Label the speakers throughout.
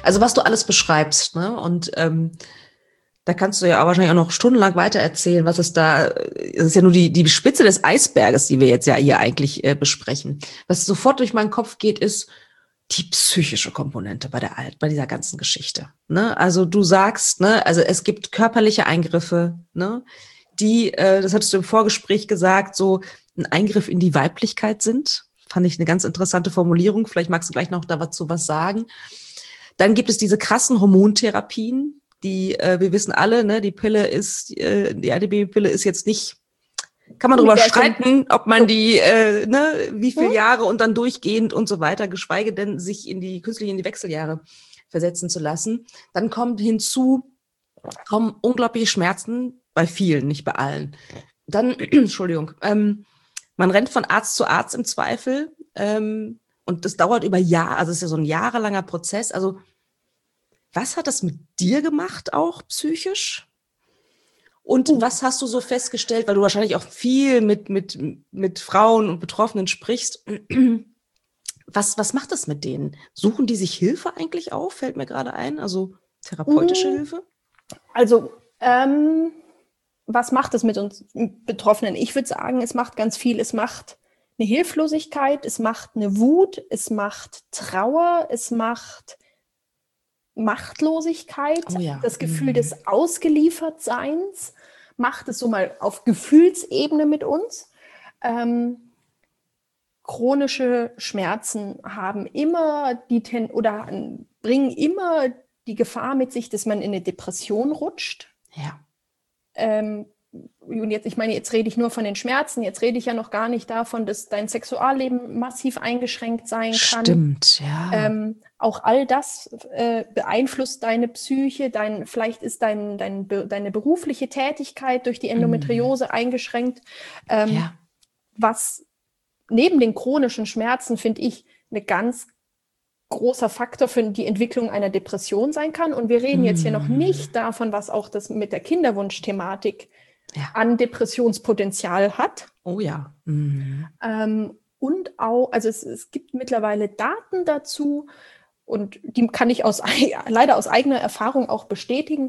Speaker 1: Also was du alles beschreibst, ne? Und da kannst du ja auch wahrscheinlich auch noch stundenlang weiter erzählen, was es da, es ist ja nur die Spitze des Eisberges, die wir jetzt ja hier eigentlich besprechen. Was sofort durch meinen Kopf geht, ist die psychische Komponente bei dieser ganzen Geschichte. Ne? Also du sagst, ne, also es gibt körperliche Eingriffe, ne, die, das hattest du im Vorgespräch gesagt, so ein Eingriff in die Weiblichkeit sind. Fand ich eine ganz interessante Formulierung. Vielleicht magst du gleich noch dazu was sagen. Dann gibt es diese krassen Hormontherapien, die, wir wissen alle, ne, die Pille ist, die Antibabypille ist jetzt nicht, kann man drüber streiten, ob man die, ne, wie viele Jahre und dann durchgehend und so weiter, geschweige denn sich in die Wechseljahre versetzen zu lassen. Dann kommen unglaubliche Schmerzen bei vielen, nicht bei allen. Dann, Entschuldigung, man rennt von Arzt zu Arzt im Zweifel, und das dauert über Jahre, also es ist ja so ein jahrelanger Prozess. Also was hat das mit dir gemacht, auch psychisch? Und was hast du so festgestellt, weil du wahrscheinlich auch viel mit Frauen und Betroffenen sprichst? Was macht das mit denen? Suchen die sich Hilfe eigentlich auf? Fällt mir gerade ein, also therapeutische Hilfe?
Speaker 2: Also, was macht es mit uns Betroffenen? Ich würde sagen, es macht ganz viel. Es macht eine Hilflosigkeit, es macht eine Wut, es macht Trauer, es macht Machtlosigkeit, das Gefühl des Ausgeliefertseins, macht es so mal auf Gefühlsebene mit uns. Chronische Schmerzen haben immer bringen immer die Gefahr mit sich, dass man in eine Depression rutscht.
Speaker 1: Ja.
Speaker 2: Und jetzt rede ich nur von den Schmerzen, jetzt rede ich ja noch gar nicht davon, dass dein Sexualleben massiv eingeschränkt sein kann.
Speaker 1: Stimmt, ja.
Speaker 2: Auch all das beeinflusst deine Psyche, vielleicht ist deine berufliche Tätigkeit durch die Endometriose eingeschränkt. Was neben den chronischen Schmerzen, finde ich, ein ganz großer Faktor für die Entwicklung einer Depression sein kann. Und wir reden jetzt hier noch nicht davon, was auch das mit der Kinderwunschthematik an Depressionspotenzial hat.
Speaker 1: Oh ja.
Speaker 2: Und auch, also es gibt mittlerweile Daten dazu, und die kann ich leider aus eigener Erfahrung auch bestätigen.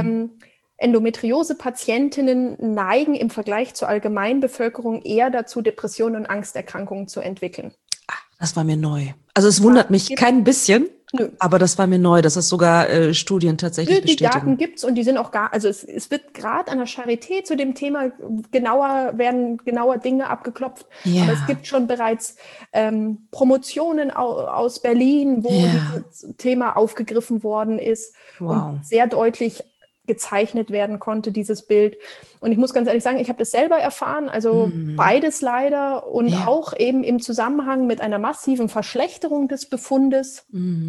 Speaker 2: Endometriose-Patientinnen neigen im Vergleich zur Allgemeinbevölkerung eher dazu, Depressionen und Angsterkrankungen zu entwickeln.
Speaker 1: Das war mir neu. Also es wundert mich kein bisschen, aber das war mir neu, dass das sogar Studien tatsächlich bestätigen.
Speaker 2: Die Daten gibt's und die sind auch also es wird gerade an der Charité zu dem Thema werden genauer Dinge abgeklopft. Ja. Aber es gibt schon bereits Promotionen aus Berlin, wo dieses Thema aufgegriffen worden ist und sehr deutlich gezeichnet werden konnte, dieses Bild. Und ich muss ganz ehrlich sagen, ich habe das selber erfahren, also beides leider und auch eben im Zusammenhang mit einer massiven Verschlechterung des Befundes.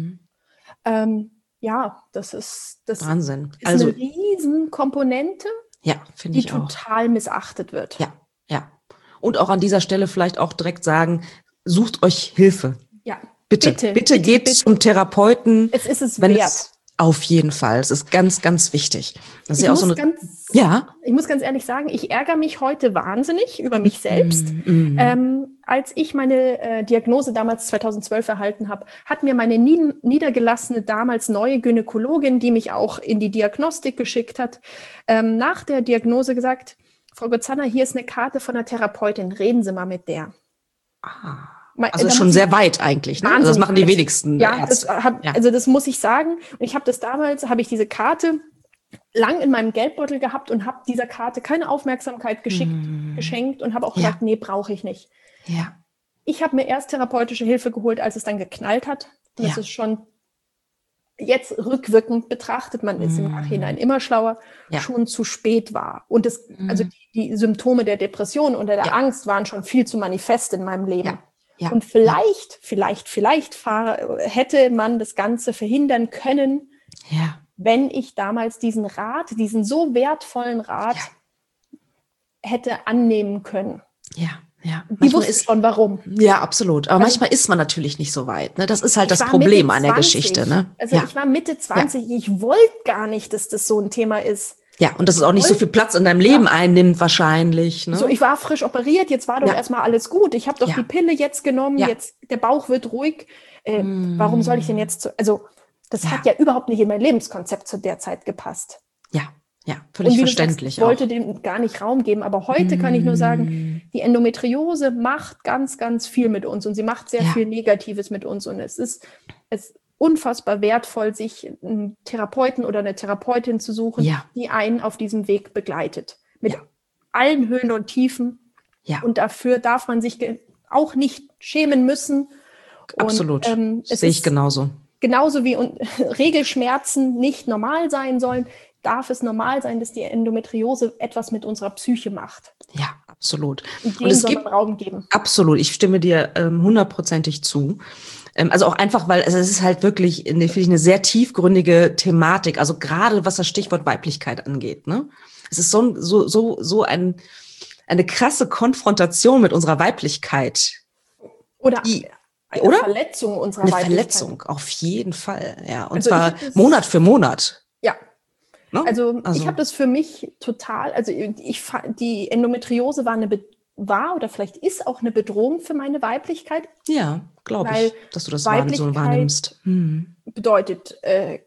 Speaker 2: Das ist
Speaker 1: Wahnsinn.
Speaker 2: Ist eine Riesenkomponente,
Speaker 1: finde ich
Speaker 2: die total missachtet wird.
Speaker 1: Ja. Und auch an dieser Stelle vielleicht auch direkt sagen, sucht euch Hilfe.
Speaker 2: Ja.
Speaker 1: Bitte geht zum Therapeuten.
Speaker 2: Es ist es wert.
Speaker 1: Auf jeden Fall. Es ist ganz, ganz wichtig. Das ist ja auch so
Speaker 2: Ich muss ganz ehrlich sagen, ich ärgere mich heute wahnsinnig über mich selbst. Als ich meine Diagnose damals 2012 erhalten habe, hat mir meine niedergelassene, damals neue Gynäkologin, die mich auch in die Diagnostik geschickt hat, nach der Diagnose gesagt, Frau Gozanner, hier ist eine Karte von einer Therapeutin, reden Sie mal mit der.
Speaker 1: Also schon sehr weit eigentlich, ne? Also das machen die wenigsten Ärzte.
Speaker 2: Also das muss ich sagen. Und ich habe habe ich diese Karte lang in meinem Geldbeutel gehabt und habe dieser Karte keine Aufmerksamkeit geschenkt und habe auch gesagt, nee, brauche ich nicht.
Speaker 1: Ja.
Speaker 2: Ich habe mir erst therapeutische Hilfe geholt, als es dann geknallt hat. Und das ist schon jetzt rückwirkend betrachtet, man ist im Nachhinein immer schlauer, schon zu spät war. Und also die Symptome der Depression und der Angst waren schon viel zu manifest in meinem Leben. Ja. Und vielleicht hätte man das Ganze verhindern können, wenn ich damals diesen so wertvollen Rat hätte annehmen können.
Speaker 1: Ja.
Speaker 2: Die wusste schon warum.
Speaker 1: Ja, absolut. Aber manchmal ist man natürlich nicht so weit. Ne? Das ist halt das Problem an der Geschichte. Ne?
Speaker 2: Also ich war Mitte 20, ich wollte gar nicht, dass das so ein Thema ist.
Speaker 1: Ja, und dass es auch nicht so viel Platz in deinem Leben einnimmt wahrscheinlich. Ne?
Speaker 2: So, ich war frisch operiert, jetzt war doch erstmal alles gut. Ich habe doch die Pille jetzt genommen, jetzt der Bauch wird ruhig. Warum soll ich denn jetzt Das hat ja überhaupt nicht in mein Lebenskonzept zu der Zeit gepasst.
Speaker 1: Ja, völlig verständlich.
Speaker 2: Ich wollte dem gar nicht Raum geben, aber heute kann ich nur sagen, die Endometriose macht ganz, ganz viel mit uns und sie macht sehr viel Negatives mit uns und es ist unfassbar wertvoll, sich einen Therapeuten oder eine Therapeutin zu suchen, die einen auf diesem Weg begleitet. Mit allen Höhen und Tiefen. Ja. Und dafür darf man sich auch nicht schämen müssen.
Speaker 1: Absolut. Sehe ich genauso.
Speaker 2: Genauso wie Regelschmerzen nicht normal sein sollen, darf es normal sein, dass die Endometriose etwas mit unserer Psyche macht.
Speaker 1: Ja, absolut.
Speaker 2: Und es soll man Raum geben.
Speaker 1: Absolut, ich stimme dir 100%ig zu. Also auch einfach, weil es ist halt wirklich, finde ich, eine sehr tiefgründige Thematik. Also gerade was das Stichwort Weiblichkeit angeht. Ne? Es ist so eine krasse Konfrontation mit unserer Weiblichkeit.
Speaker 2: Oder eine Verletzung unserer Weiblichkeit.
Speaker 1: Eine Verletzung, auf jeden Fall. Ja. Und also zwar Monat für Monat.
Speaker 2: Ja. No? Also ich habe das für mich total, also die Endometriose war oder vielleicht ist auch eine Bedrohung für meine Weiblichkeit.
Speaker 1: Ja, glaube ich, dass du das so wahrnimmst.
Speaker 2: Bedeutet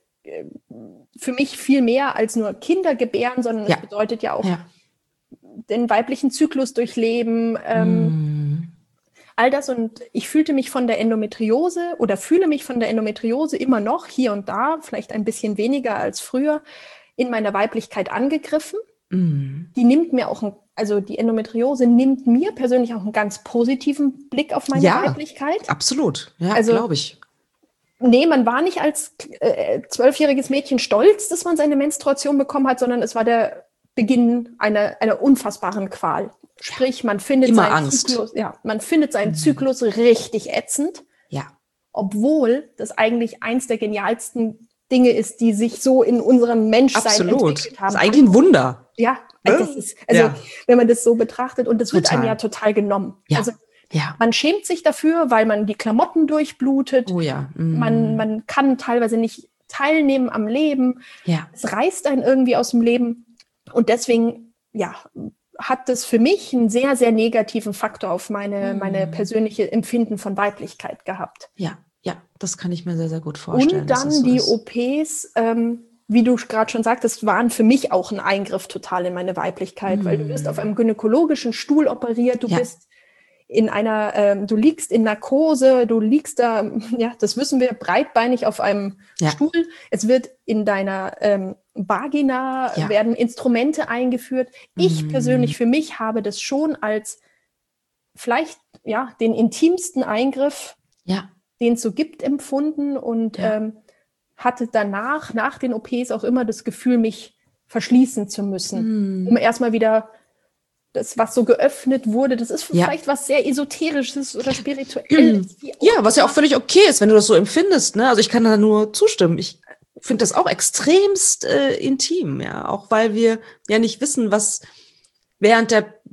Speaker 2: für mich viel mehr als nur Kinder gebären, sondern es bedeutet ja auch den weiblichen Zyklus durchleben, all das. Und ich fühle mich von der Endometriose immer noch hier und da, vielleicht ein bisschen weniger als früher, in meiner Weiblichkeit angegriffen. Die nimmt mir auch, die Endometriose nimmt mir persönlich auch einen ganz positiven Blick auf meine Weiblichkeit.
Speaker 1: Absolut, ja, glaube ich.
Speaker 2: Nee, man war nicht als 12-jähriges Mädchen stolz, dass man seine Menstruation bekommen hat, sondern es war der Beginn einer unfassbaren Qual. Sprich, man findet seinen Zyklus richtig ätzend, obwohl das eigentlich eins der genialsten Dinge ist, die sich so in unserem Menschsein entwickelt haben.
Speaker 1: Das ist eigentlich ein Wunder.
Speaker 2: Ja, wenn man das so betrachtet. Und das wird einem ja total genommen.
Speaker 1: Ja.
Speaker 2: Also man schämt sich dafür, weil man die Klamotten durchblutet.
Speaker 1: Oh ja.
Speaker 2: Man kann teilweise nicht teilnehmen am Leben.
Speaker 1: Ja.
Speaker 2: Es reißt einen irgendwie aus dem Leben. Und deswegen, hat das für mich einen sehr, sehr negativen Faktor auf meine persönliche Empfinden von Weiblichkeit gehabt.
Speaker 1: Ja, das kann ich mir sehr, sehr gut vorstellen.
Speaker 2: Und dann die OPs, wie du gerade schon sagtest, waren für mich auch ein Eingriff total in meine Weiblichkeit, weil du wirst auf einem gynäkologischen Stuhl operiert, du bist du liegst in Narkose, du liegst da, das wissen wir, breitbeinig auf einem Stuhl. Es wird in deiner Vagina werden Instrumente eingeführt. Ich persönlich für mich habe das schon als vielleicht den intimsten Eingriff, den es so gibt, empfunden und hatte danach, nach den OPs auch immer das Gefühl, mich verschließen zu müssen, um erstmal wieder das, was so geöffnet wurde, das ist vielleicht was sehr Esoterisches oder Spirituelles.
Speaker 1: Was ja auch völlig okay ist, wenn du das so empfindest. Ne? Also ich kann da nur zustimmen. Ich finde das auch extremst intim, auch weil wir ja nicht wissen, was während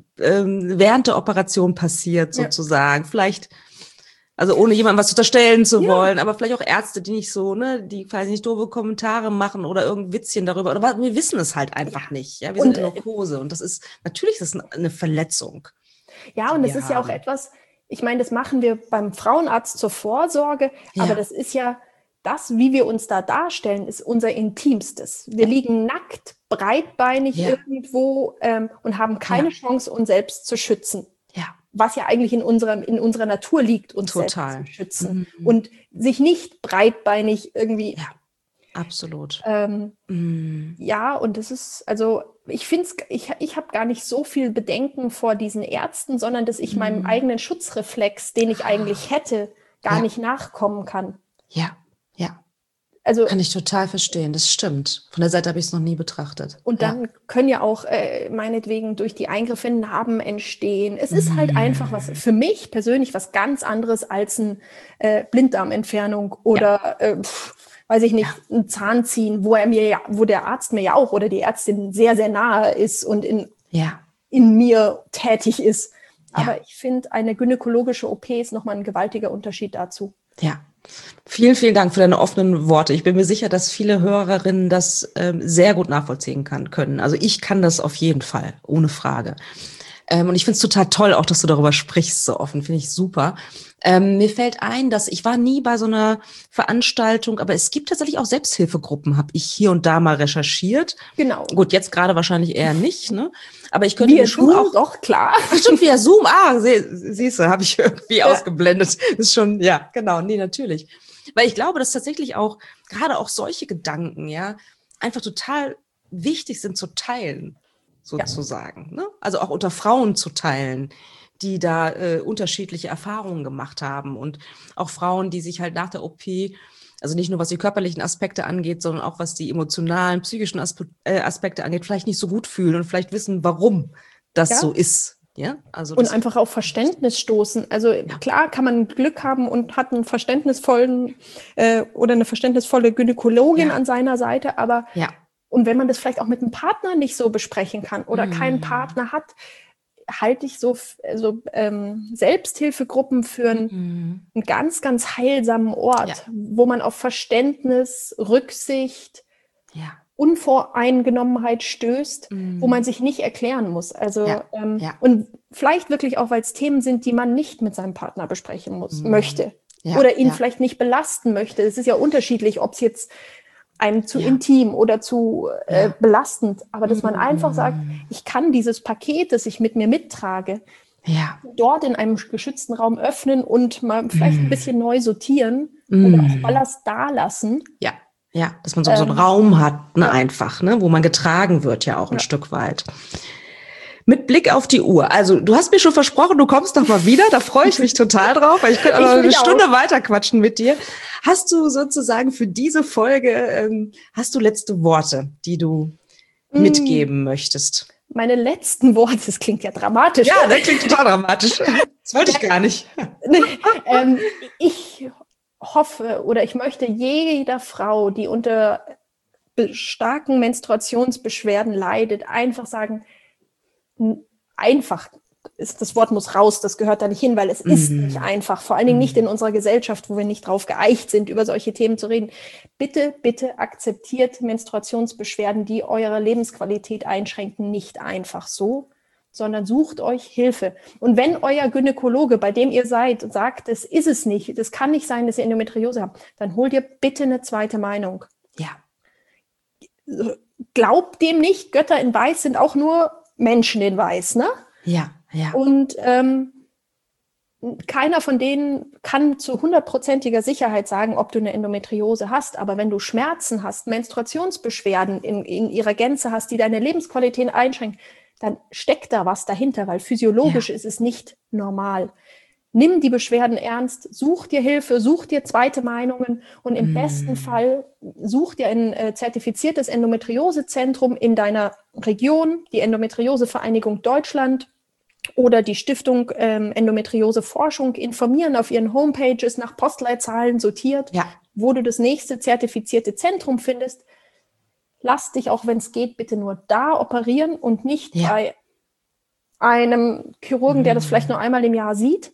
Speaker 1: der Operation passiert, sozusagen. Vielleicht, also ohne jemandem was unterstellen zu wollen, aber vielleicht auch Ärzte, die nicht so, die vielleicht nicht doofe Kommentare machen oder irgendein Witzchen darüber. Oder wir wissen es halt einfach nicht. Ja, wir sind in Narkose und natürlich ist das eine Verletzung.
Speaker 2: Ja, und das ist ja auch etwas, ich meine, das machen wir beim Frauenarzt zur Vorsorge, aber das ist das, wie wir uns da darstellen, ist unser Intimstes. Wir liegen nackt, breitbeinig irgendwo und haben keine Chance, uns selbst zu schützen. Was ja eigentlich in unserer Natur liegt, uns selbst zu schützen. Und sich nicht breitbeinig irgendwie...
Speaker 1: Absolut.
Speaker 2: Und das ist, also ich finde ich habe gar nicht so viel Bedenken vor diesen Ärzten, sondern dass ich meinem eigenen Schutzreflex, den ich eigentlich hätte, gar nicht nachkommen kann.
Speaker 1: Ja.
Speaker 2: Also,
Speaker 1: kann ich total verstehen, das stimmt. Von der Seite habe ich es noch nie betrachtet.
Speaker 2: Und dann können ja auch meinetwegen durch die Eingriffe Narben entstehen. Es ist halt einfach für mich persönlich was ganz anderes als eine Blinddarmentfernung oder weiß ich nicht, ein Zahn ziehen, wo der Arzt mir auch oder die Ärztin sehr, sehr nahe ist und in mir tätig ist. Aber ich finde, eine gynäkologische OP ist nochmal ein gewaltiger Unterschied dazu.
Speaker 1: Ja. Vielen, vielen Dank für deine offenen Worte. Ich bin mir sicher, dass viele Hörerinnen das sehr gut nachvollziehen können. Also ich kann das auf jeden Fall, ohne Frage. Und ich finde es total toll, auch dass du darüber sprichst, so offen, finde ich super. Mir fällt ein, dass ich war nie bei so einer Veranstaltung, aber es gibt tatsächlich auch Selbsthilfegruppen, habe ich hier und da mal recherchiert.
Speaker 2: Genau.
Speaker 1: Gut, jetzt gerade wahrscheinlich eher nicht, ne? Aber ich könnte
Speaker 2: mir
Speaker 1: schon
Speaker 2: Zoom,
Speaker 1: auch...
Speaker 2: Doch, klar.
Speaker 1: Ach, stimmt, via Zoom. Siehst du, habe ich irgendwie ausgeblendet. Das ist schon, ja, genau, nee, natürlich. Weil ich glaube, dass tatsächlich auch, gerade auch solche Gedanken, ja, einfach total wichtig sind zu teilen, sozusagen. Ne? Also auch unter Frauen zu teilen, die da unterschiedliche Erfahrungen gemacht haben. Und auch Frauen, die sich halt nach der OP, also nicht nur was die körperlichen Aspekte angeht, sondern auch was die emotionalen, psychischen Aspekte angeht, vielleicht nicht so gut fühlen und vielleicht wissen, warum das so ist. Ja, also
Speaker 2: und einfach auf Verständnis stoßen. Also klar kann man Glück haben und hat einen verständnisvollen oder eine verständnisvolle Gynäkologin an seiner Seite, aber und wenn man das vielleicht auch mit einem Partner nicht so besprechen kann oder keinen Partner hat, halte ich Selbsthilfegruppen für einen ganz, ganz heilsamen Ort, wo man auf Verständnis, Rücksicht, Unvoreingenommenheit stößt, wo man sich nicht erklären muss. Also und vielleicht wirklich auch, weil es Themen sind, die man nicht mit seinem Partner besprechen möchte oder ihn vielleicht nicht belasten möchte. Es ist ja unterschiedlich, ob es jetzt einem zu intim oder zu belastend, aber dass man einfach sagt, ich kann dieses Paket, das ich mit mir mittrage, dort in einem geschützten Raum öffnen und mal vielleicht ein bisschen neu sortieren oder auch Ballast da lassen.
Speaker 1: Ja, dass man so einen Raum hat, ne, einfach, ne, wo man getragen wird ja auch ein Stück weit. Mit Blick auf die Uhr. Also du hast mir schon versprochen, du kommst noch mal wieder. Da freue ich mich total drauf, weil ich könnte noch eine Stunde weiter quatschen mit dir. Hast du sozusagen für diese Folge, hast du letzte Worte, die du mitgeben möchtest?
Speaker 2: Meine letzten Worte, das klingt ja dramatisch.
Speaker 1: Ja, das klingt total dramatisch. Das wollte ich gar nicht.
Speaker 2: Ich hoffe oder ich möchte jeder Frau, die unter starken Menstruationsbeschwerden leidet, einfach sagen, einfach ist, das Wort muss raus, das gehört da nicht hin, weil es ist nicht einfach, vor allen Dingen nicht in unserer Gesellschaft, wo wir nicht drauf geeicht sind, über solche Themen zu reden. Bitte, bitte akzeptiert Menstruationsbeschwerden, die eure Lebensqualität einschränken, nicht einfach so, sondern sucht euch Hilfe. Und wenn euer Gynäkologe, bei dem ihr seid, sagt, das ist es nicht, das kann nicht sein, dass ihr Endometriose habt, dann holt ihr bitte eine zweite Meinung.
Speaker 1: Ja.
Speaker 2: Glaubt dem nicht, Götter in Weiß sind auch nur Menschen in Weiß, ne?
Speaker 1: Ja.
Speaker 2: Und keiner von denen kann zu 100%iger Sicherheit sagen, ob du eine Endometriose hast. Aber wenn du Schmerzen hast, Menstruationsbeschwerden in ihrer Gänze hast, die deine Lebensqualität einschränken, dann steckt da was dahinter, weil physiologisch ist es nicht normal. Nimm die Beschwerden ernst, such dir Hilfe, such dir zweite Meinungen und im besten Fall such dir ein zertifiziertes Endometriosezentrum in deiner Region, die Endometriosevereinigung Deutschland oder die Stiftung Endometriose Forschung, informieren auf ihren Homepages nach Postleitzahlen sortiert, wo du das nächste zertifizierte Zentrum findest. Lass dich, auch wenn es geht, bitte nur da operieren und nicht bei einem Chirurgen, der das vielleicht nur einmal im Jahr sieht.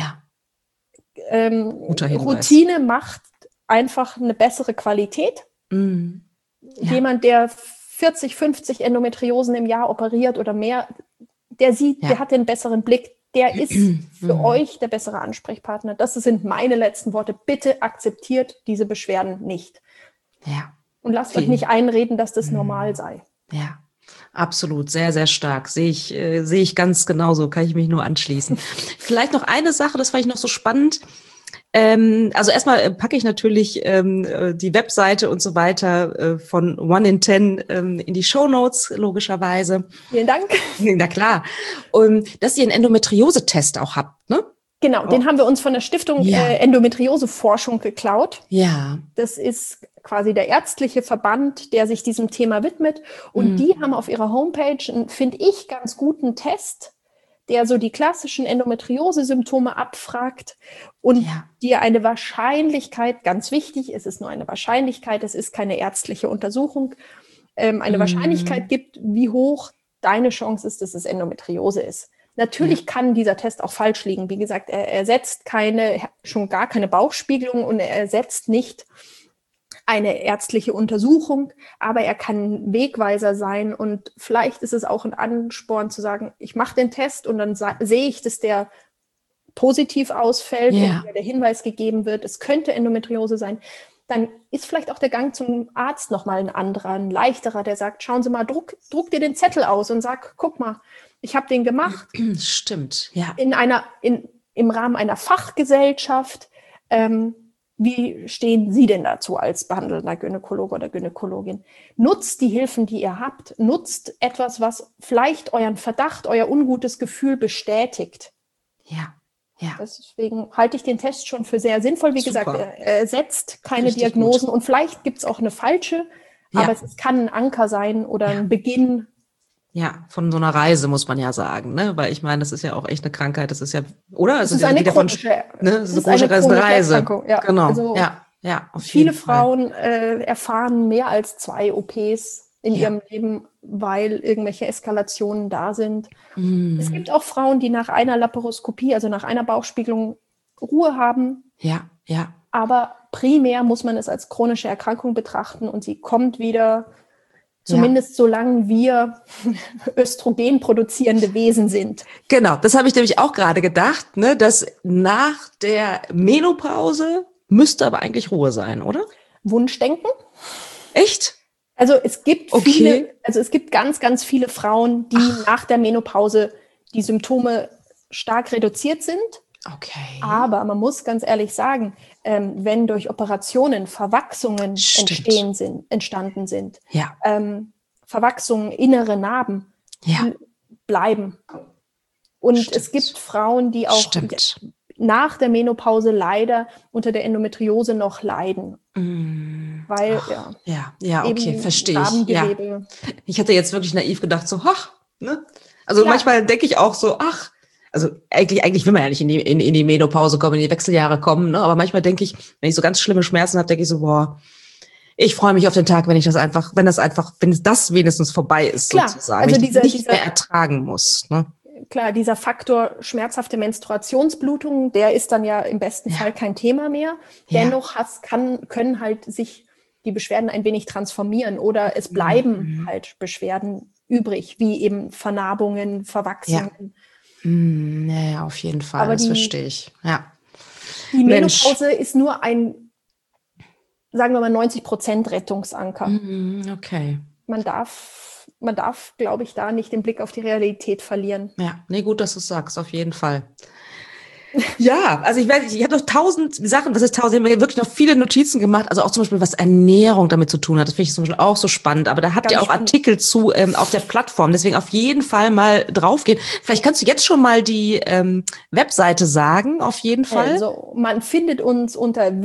Speaker 2: Routine macht einfach eine bessere Qualität. Jemand, der 40, 50 Endometriosen im Jahr operiert oder mehr, der hat den besseren Blick. Der ist für euch der bessere Ansprechpartner. Das sind meine letzten Worte. Bitte akzeptiert diese Beschwerden nicht. Und lasst euch nicht einreden, dass das normal sei.
Speaker 1: Ja, absolut. Sehr, sehr stark. Sehe ich ganz genauso. Kann ich mich nur anschließen. Vielleicht noch eine Sache, das fand ich noch so spannend. Also erstmal packe ich natürlich die Webseite und so weiter von One in 10 in die Shownotes, logischerweise.
Speaker 2: Vielen Dank.
Speaker 1: Na klar. Und dass ihr einen Endometriose-Test auch habt, ne?
Speaker 2: Genau, den haben wir uns von der Stiftung Endometriose-Forschung geklaut.
Speaker 1: Ja.
Speaker 2: Das ist quasi der ärztliche Verband, der sich diesem Thema widmet. Und die haben auf ihrer Homepage einen, finde ich, ganz guten Test, der so die klassischen Endometriose-Symptome abfragt und dir eine Wahrscheinlichkeit, ganz wichtig, es ist nur eine Wahrscheinlichkeit, es ist keine ärztliche Untersuchung, eine Wahrscheinlichkeit gibt, wie hoch deine Chance ist, dass es Endometriose ist. Natürlich kann dieser Test auch falsch liegen. Wie gesagt, er ersetzt schon gar keine Bauchspiegelung und er ersetzt nicht eine ärztliche Untersuchung, aber er kann ein Wegweiser sein und vielleicht ist es auch ein Ansporn zu sagen, ich mache den Test und dann sehe ich, dass der positiv ausfällt und der Hinweis gegeben wird, es könnte Endometriose sein. Dann ist vielleicht auch der Gang zum Arzt nochmal ein anderer, ein leichterer, der sagt, schauen Sie mal, druck dir den Zettel aus und sag, guck mal, ich habe den gemacht.
Speaker 1: Stimmt, ja.
Speaker 2: Im Rahmen einer Fachgesellschaft. Wie stehen Sie denn dazu als behandelnder Gynäkologe oder Gynäkologin? Nutzt die Hilfen, die ihr habt. Nutzt etwas, was vielleicht euren Verdacht, euer ungutes Gefühl bestätigt.
Speaker 1: Ja.
Speaker 2: Deswegen halte ich den Test schon für sehr sinnvoll. Wie gesagt, er ersetzt keine Diagnosen und vielleicht gibt es auch eine falsche, aber es kann ein Anker sein oder ein Beginn.
Speaker 1: Ja, von so einer Reise muss man ja sagen, ne? Weil ich meine, das ist ja auch echt eine Krankheit, das ist ja, oder?
Speaker 2: Es ist eine chronische,
Speaker 1: das ist eine chronische Reise.
Speaker 2: Ja.
Speaker 1: Genau,
Speaker 2: also viele Frauen erfahren mehr als 2 OPs in ihrem Leben, weil irgendwelche Eskalationen da sind. Es gibt auch Frauen, die nach einer Laparoskopie, also nach einer Bauchspiegelung, Ruhe haben.
Speaker 1: Ja.
Speaker 2: Aber primär muss man es als chronische Erkrankung betrachten und sie kommt wieder, zumindest solange wir Östrogen produzierende Wesen sind.
Speaker 1: Genau, das habe ich nämlich auch gerade gedacht, ne, dass nach der Menopause müsste aber eigentlich Ruhe sein, oder?
Speaker 2: Wunschdenken.
Speaker 1: Echt?
Speaker 2: Also es gibt ganz, ganz viele Frauen, die nach der Menopause die Symptome stark reduziert sind.
Speaker 1: Okay.
Speaker 2: Aber man muss ganz ehrlich sagen, wenn durch Operationen Verwachsungen entstanden sind, Verwachsungen, innere Narben, die bleiben. Und es gibt Frauen, die auch nach der Menopause leider unter der Endometriose noch leiden. Weil,
Speaker 1: okay, verstehe ich. Ja. Ich hatte jetzt wirklich naiv gedacht, so, ne? Also manchmal denke ich auch so, also eigentlich will man ja nicht in die Menopause kommen, in die Wechseljahre kommen, ne? Aber manchmal denke ich, wenn ich so ganz schlimme Schmerzen habe, denke ich so, ich freue mich auf den Tag, wenn das wenigstens vorbei ist, sozusagen. Also wenn ich nicht mehr ertragen muss, ne?
Speaker 2: Klar, dieser Faktor schmerzhafte Menstruationsblutung, der ist dann ja im besten Fall kein Thema mehr. Dennoch können halt sich die Beschwerden ein wenig transformieren oder es bleiben halt Beschwerden übrig, wie eben Vernarbungen, Verwachsungen.
Speaker 1: Ja, auf jeden Fall, aber das verstehe ich. Ja.
Speaker 2: Die Menopause ist nur ein, sagen wir mal, 90% Rettungsanker.
Speaker 1: Okay.
Speaker 2: Man darf, glaube ich, da nicht den Blick auf die Realität verlieren.
Speaker 1: Ja, nee, gut, dass du es sagst, auf jeden Fall. Ja, also ich habe noch 1000 Sachen, ich habe mir wirklich noch viele Notizen gemacht, also auch zum Beispiel, was Ernährung damit zu tun hat, das finde ich zum Beispiel auch so spannend, aber da habt ihr auch Artikel zu auf der Plattform, deswegen auf jeden Fall mal draufgehen. Vielleicht kannst du jetzt schon mal die Webseite sagen, auf jeden Fall.
Speaker 2: Also man findet uns unter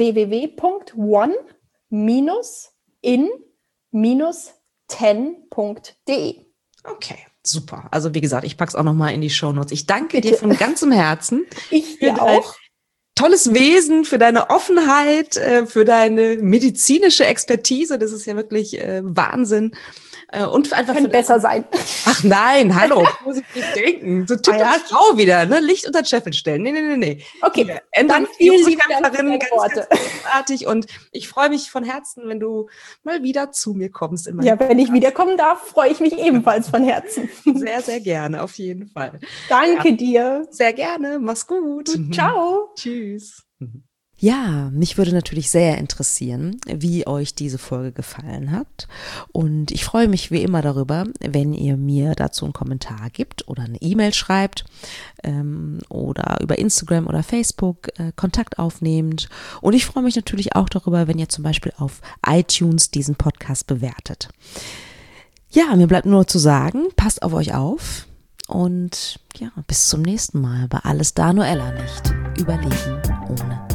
Speaker 2: www.one-in-10.de.
Speaker 1: Okay. Super. Also wie gesagt, ich pack's auch nochmal in die Shownotes. Ich danke dir von ganzem Herzen.
Speaker 2: Ich dir auch.
Speaker 1: Tolles Wesen, für deine Offenheit, für deine medizinische Expertise. Das ist ja wirklich Wahnsinn. Und einfach
Speaker 2: könnte besser sein.
Speaker 1: Ach nein, hallo, positiv denken. So typisch Frau wieder, ne? Licht unter den Scheffel stellen. Nee.
Speaker 2: Okay,
Speaker 1: dann vielen lieben Dank für deine Worte. Ganz großartig und ich freue mich von Herzen, wenn du mal wieder zu mir kommst.
Speaker 2: Wenn ich wiederkommen darf, freue ich mich ebenfalls von Herzen.
Speaker 1: Sehr, sehr gerne, auf jeden Fall.
Speaker 2: Danke dir.
Speaker 1: Sehr gerne, mach's gut.
Speaker 2: Ciao.
Speaker 1: Tschüss.
Speaker 3: Ja, mich würde natürlich sehr interessieren, wie euch diese Folge gefallen hat. Und ich freue mich wie immer darüber, wenn ihr mir dazu einen Kommentar gibt oder eine E-Mail schreibt oder über Instagram oder Facebook Kontakt aufnehmt. Und ich freue mich natürlich auch darüber, wenn ihr zum Beispiel auf iTunes diesen Podcast bewertet. Ja, mir bleibt nur zu sagen, passt auf euch auf und ja, bis zum nächsten Mal bei Alles da, Noella nicht. Überleben ohne